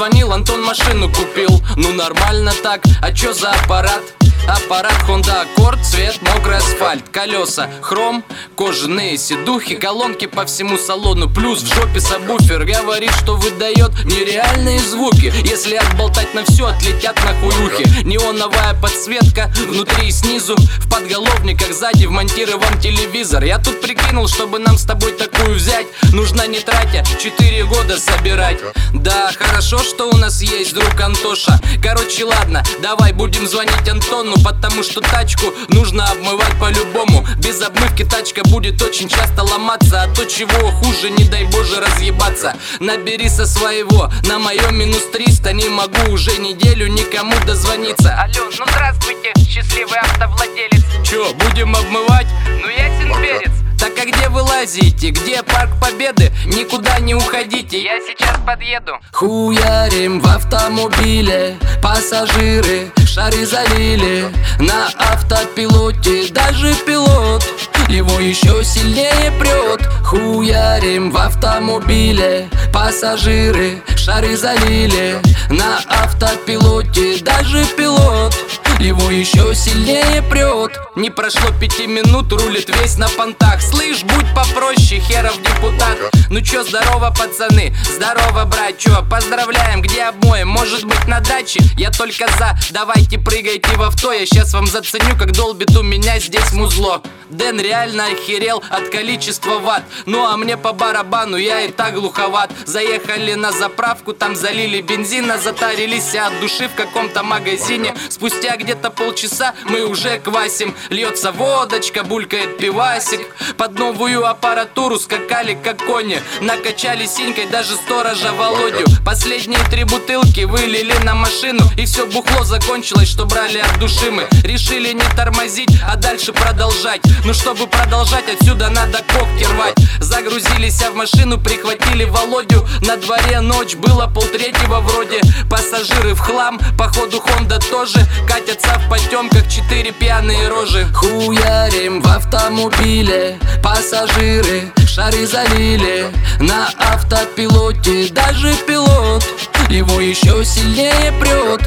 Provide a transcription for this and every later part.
позвонил, Антон машину купил. Ну нормально так, а чё за аппарат? Аппарат Honda Accord, цвет мокрый асфальт, колеса хром, кожаные сидухи, колонки по всему салону, плюс в жопе сабвуфер. Говорит, что выдает нереальные звуки. Если отболтать на все, отлетят на ухи. Неоновая подсветка внутри и снизу, в подголовниках сзади вмонтирован телевизор. Я тут прикинул, чтобы нам с тобой такую взять, нужно не тратя 4 года собирать. Да, хорошо, что у нас есть друг Антоша. Короче, ладно, давай будем звонить Антону, потому что тачку нужно обмывать по-любому. Без обмывки тачка будет очень часто ломаться, а то чего хуже, не дай боже, разъебаться. Набери со своего, на моем минус 300. Не могу уже неделю никому дозвониться. Алло, ну здравствуйте, счастливый автовладелец. Чё, будем обмывать? Ну ясен перец. Так а где вы лазите? Где парк Победы? Никуда не уходите, Я сейчас подъеду. Хуярим в автомобиле, пассажиры шары залили. На автопилоте даже пилот его еще сильнее прет. Хуярим в автомобиле, пассажиры шары залили. На автопилоте даже пилот его еще сильнее прет. Не прошло 5 минут, рулит весь на понтах. Слышь, будь попроще, херов депутат. Ну чё, здорово, пацаны, здорово, брат, чё, поздравляем, где обоим, может быть на даче? Я только за, давайте прыгайте в авто. Я сейчас вам заценю, как долбит у меня здесь музло. Дэн реально охерел от количества ватт. Ну а мне по барабану, я и так глуховат. Заехали на заправку, там залили бензина, затарились от души в каком-то магазине. Спустя где-то полчаса мы уже квасим. Льется водочка, булькает пивасик. Под новую аппаратуру скакали как кони. Накачали синькой даже сторожа Володю. Последние 3 бутылки вылили на машину, и все бухло закончилось, что брали от души мы. Решили не тормозить, а дальше продолжать. Но чтобы продолжать, отсюда надо когти рвать. Загрузились в машину, прихватили Володю. На дворе ночь, было 2:30 вроде. Пассажиры в хлам, походу Honda тоже. Катятся в потемках 4 пьяные рожи. Хуярим в автомобиле, пассажиры шары залили. На автопилоте даже пилот его еще сильнее прет.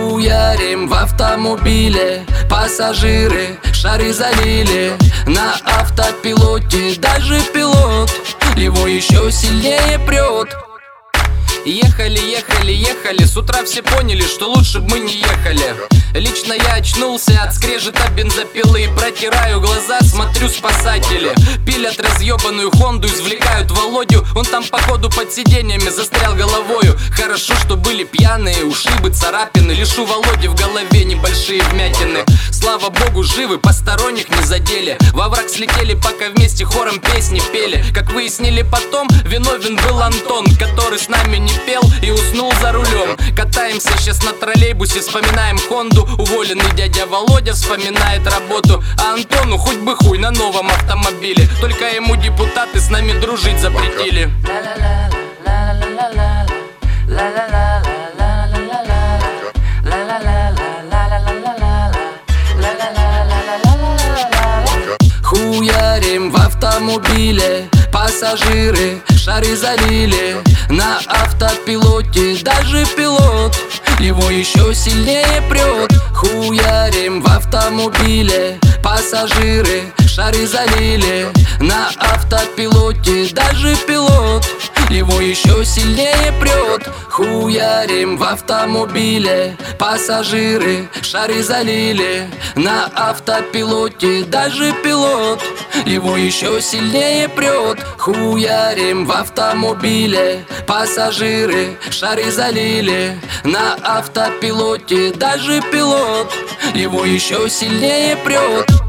Хуярим в автомобиле, пассажиры шары залили. На автопилоте даже пилот его еще сильнее прет. Ехали, ехали, ехали, с утра все поняли, что лучше бы мы не ехали. Лично я очнулся от скрежета бензопилы. Протираю глаза, смотрю, спасатели пилят разъебанную Хонду, извлекают Володю. Он там походу под сиденьями застрял головою. Хорошо, что были пьяные, ушибы, царапины. Лишь у Володи в голове небольшие вмятины. Слава богу, живы, посторонних не задели. Во враг слетели, пока вместе хором песни пели. Как выяснили потом, виновен был Антон, который с нами не пел и уснул за рулем. Катаемся сейчас на троллейбусе, вспоминаем Хонду. Уволенный дядя Володя вспоминает работу, а Антону хоть бы хуй на новом автомобиле. Только ему депутаты с нами дружить запретили. Хуярим в автомобиле, пассажиры шары залили. На автопилоте даже пилот его еще сильнее прет. Хуярим в автомобиле, пассажиры шары залили. На автопилоте даже пилот его еще сильнее прет. Хуярим в автомобиле, пассажиры шары залили. На автопилоте даже пилот его еще сильнее прет. Хуярим в автомобиле, пассажиры шары залили. На автопилоте даже пилот его еще сильнее прет.